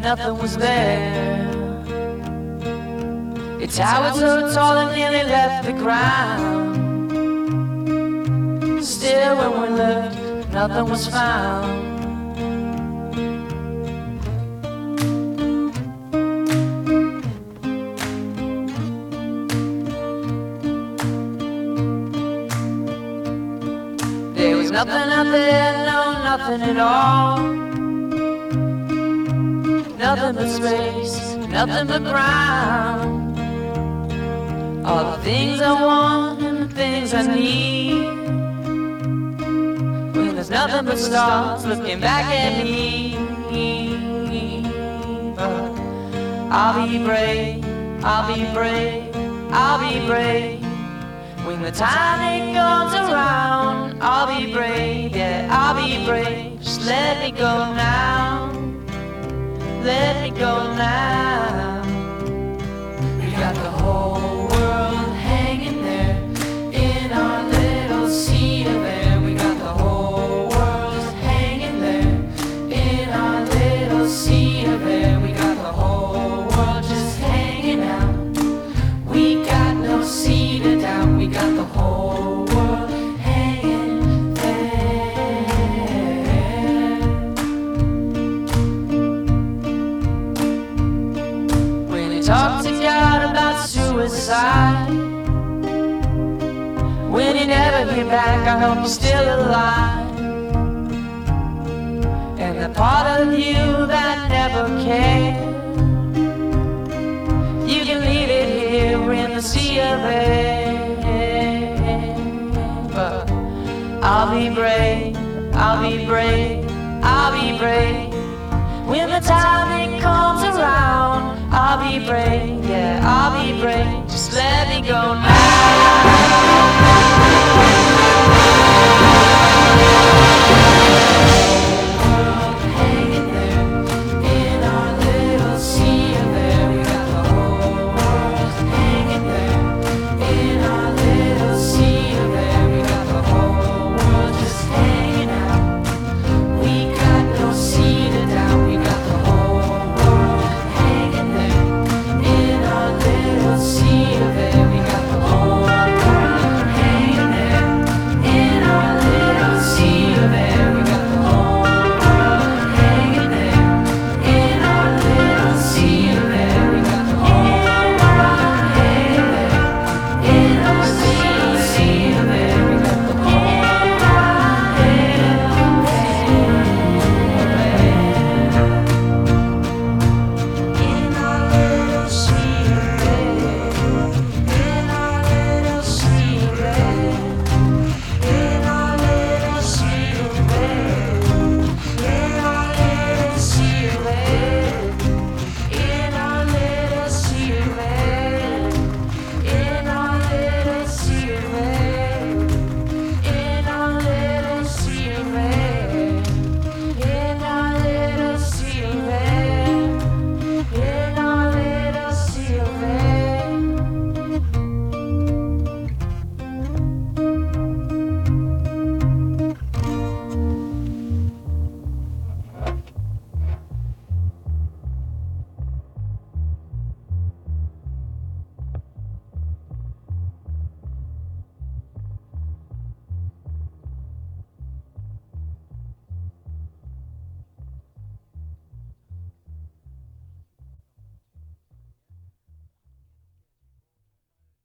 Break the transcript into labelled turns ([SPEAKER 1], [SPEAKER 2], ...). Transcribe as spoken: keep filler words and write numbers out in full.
[SPEAKER 1] nothing was there. It towered so tall and nearly left the ground. Still when we looked, nothing was found. There was nothing out there, no, nothing at all. Nothing but space, nothing but ground. All the things I want and the things I need. When there's nothing but stars looking back at me. But I'll be brave, I'll be brave, I'll be brave. When the time it comes around, I'll be brave, yeah, I'll be brave. Just let me go now, let me go now. We got the whole world hanging there in our little sea of air. We got the whole world hanging there in our little sea of air. We got the whole world just hanging out. We got no sea to doubt. We got the whole world hanging there. When you talk to God about suicide, when you never hear back, I hope you're still alive. And the part of you that never cared, you can leave it here in the sea of air. But I'll be brave, I'll be brave, I'll be brave. When the time